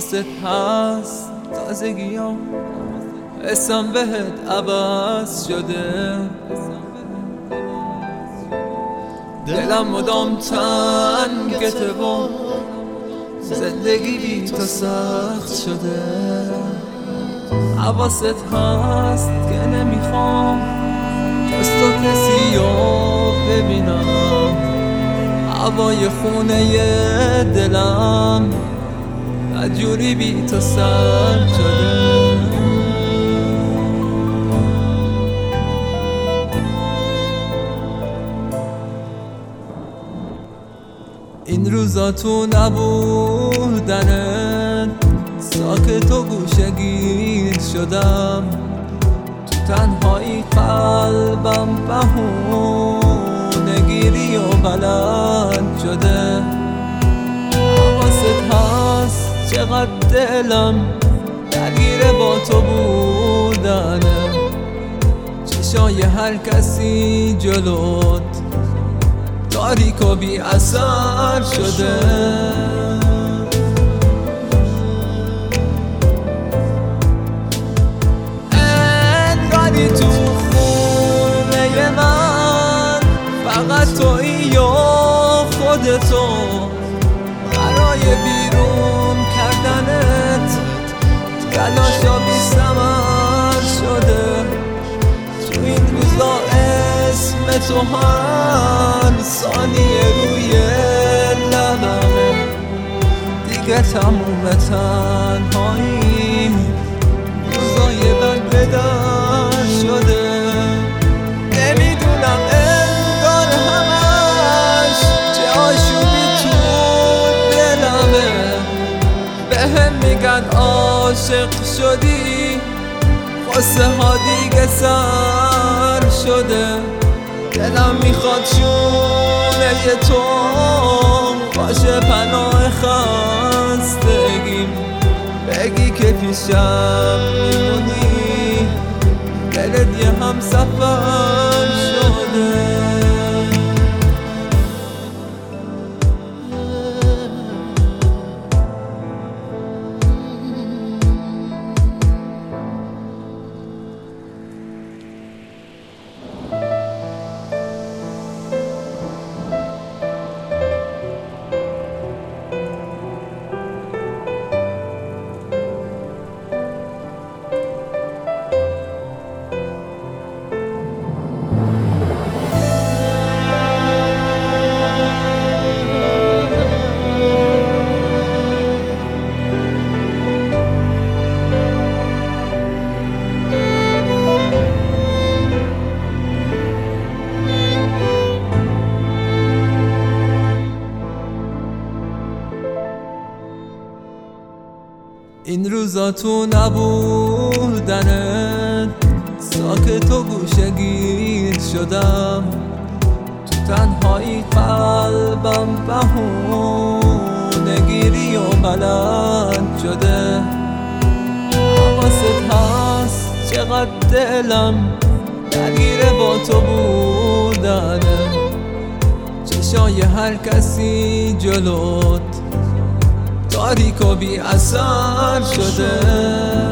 حواست هست تازگیام اسم بهت عوض شده، دلم مدام تنگته و زندگی بی تو سخت شده. حواست هست که نمیخوام جز تو کسی رو ببینم، هوای خونه دلم عجوری بی تو سرد شده. این روزا تو نبودنت ساکت و گوشه‌گیر شدم، تو تنهایی قلبم بهونه‌گیری و بلند شده. حواست هست چقدر دلم درگیره با تو بودنه، چشای هر کسی جلوت تاریک و بی اثر شده. انگاری تو خونه من فقط تویی و خودتو، برای بیرون کردنت تلاشا بی ثمر شده. تو این روزا اسم تو هر ثانیه روی لبمه، دیگه تموم تنهاییم، روزای بد به در شده. نمیدونم انگار همش چه آشوبی تو دلمه، بهم میگن عاشق شدی، قصه ها دیگه سر شده. دلم میخواد شونه تو باشه پناه خستگیم، بگی که پیشم میمونی، دلت یه همسفر شده. این روزا تو نبودنت ساکت و گوشه‌گیر شدم، تو تنهایی قلبم بهونه‌گیری و بلند شده. حواست هست چقدر دلم درگیره با تو بودنه، چشای هر کسی جلوت تاریک و بی اثر شده.